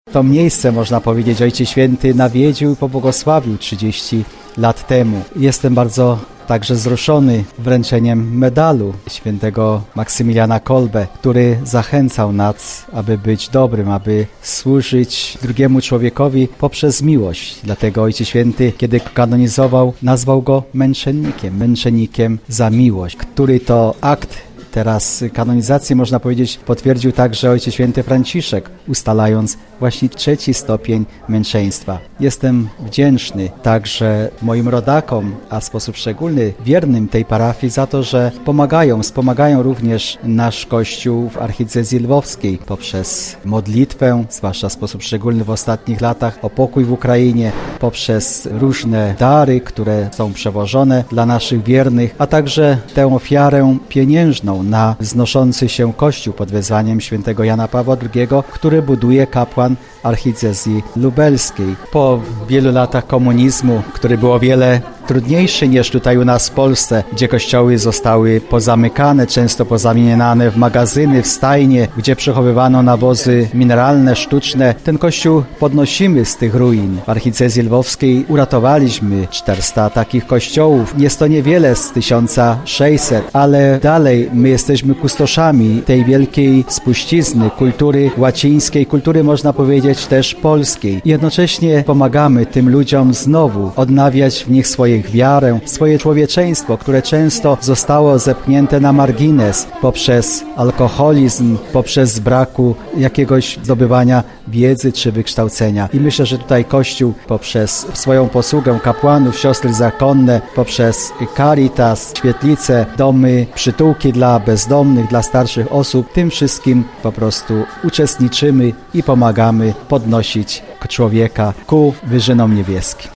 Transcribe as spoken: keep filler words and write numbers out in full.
To miejsce, można powiedzieć, Ojciec Święty nawiedził i pobłogosławił trzydzieści lat temu. Jestem bardzo także wzruszony wręczeniem medalu świętego Maksymiliana Kolbe, który zachęcał nas, aby być dobrym, aby służyć drugiemu człowiekowi poprzez miłość. Dlatego Ojciec Święty, kiedy kanonizował, nazwał go męczennikiem, męczennikiem za miłość, który to akt teraz kanonizacji, można powiedzieć, potwierdził także Ojciec Święty Franciszek, ustalając właśnie trzeci stopień męczeństwa. Jestem wdzięczny także moim rodakom, a w sposób szczególny wiernym tej parafii za to, że pomagają, wspomagają również nasz Kościół w archidiecezji lwowskiej poprzez modlitwę, zwłaszcza w sposób szczególny w ostatnich latach, o pokój w Ukrainie, poprzez różne dary, które są przewożone dla naszych wiernych, a także tę ofiarę pieniężną na wznoszący się Kościół pod wezwaniem świętego Jana Pawła drugiego, który buduje kapłan archidiecezji lubelskiej. Po wielu latach komunizmu, który był o wiele trudniejszy niż tutaj u nas w Polsce, gdzie kościoły zostały pozamykane, często pozamieniane w magazyny, w stajnie, gdzie przechowywano nawozy mineralne, sztuczne. Ten kościół podnosimy z tych ruin. W archidiecezji lwowskiej uratowaliśmy czterysta takich kościołów. Jest to niewiele z tysiąca sześćset, ale dalej my jesteśmy kustoszami tej wielkiej spuścizny kultury łacińskiej, kultury można powiedzieć też polskiej. Jednocześnie pomagamy tym ludziom znowu odnawiać w nich swoje wiarę, swoje człowieczeństwo, które często zostało zepchnięte na margines poprzez alkoholizm, poprzez braku jakiegoś zdobywania wiedzy czy wykształcenia. I myślę, że tutaj Kościół poprzez swoją posługę kapłanów, siostry zakonne, poprzez Caritas, świetlice, domy, przytułki dla bezdomnych, dla starszych osób, tym wszystkim po prostu uczestniczymy i pomagamy podnosić człowieka ku wyżynom niebieskim.